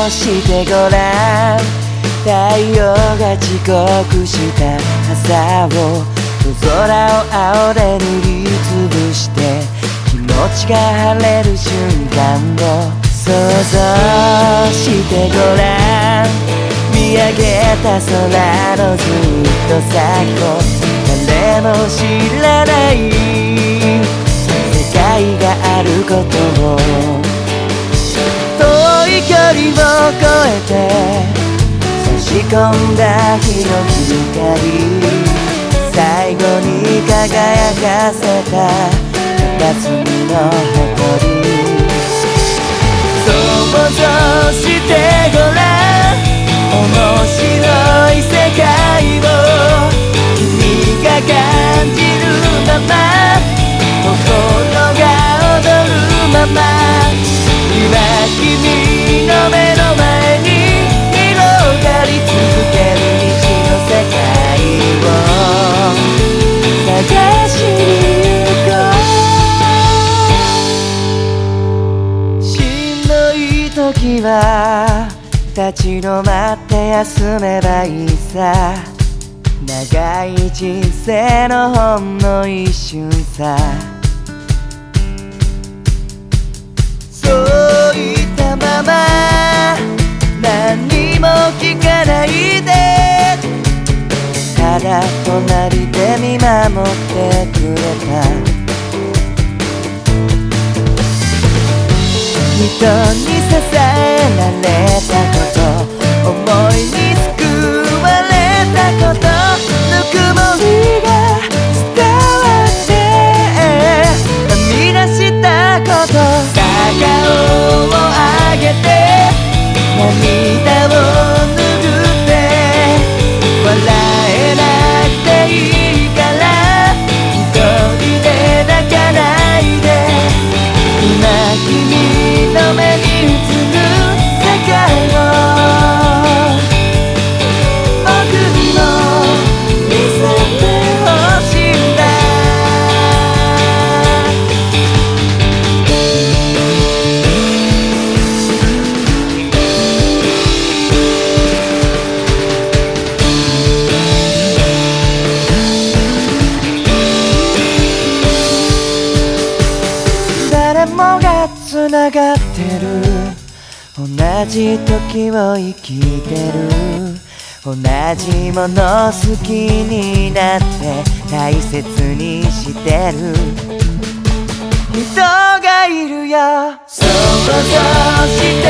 してごらん。太陽が遅刻した朝を夜空を青で塗りつぶして気持ちが晴れる瞬間を想像してごらん。見上げた空のずっと先を誰も知らない世界があることを遠い距離を越えて差し込んだ日の光最後に輝かせた佇の誇り想像してごらん。面白い世界を君が感じるまま心が躍るまま今君の目の前に広がり続ける未知の世界を探しに行こう。しんどい時は立ち止まって休めばいいさ。長い人生のほんの一瞬さ。そういったまま何も聞かないでただ隣で見守ってくれた。人に支えられたこと思いに救われたことぬくもりが伝わって涙したこと坂を上げて涙を拭って笑えなくていいから一人で泣かないで今君の目に映る世界を僕にも見せてほしいんだ。誰もがつながってる同じ時を生きてる同じもの好きになって大切にしてる人がいるよ。想像して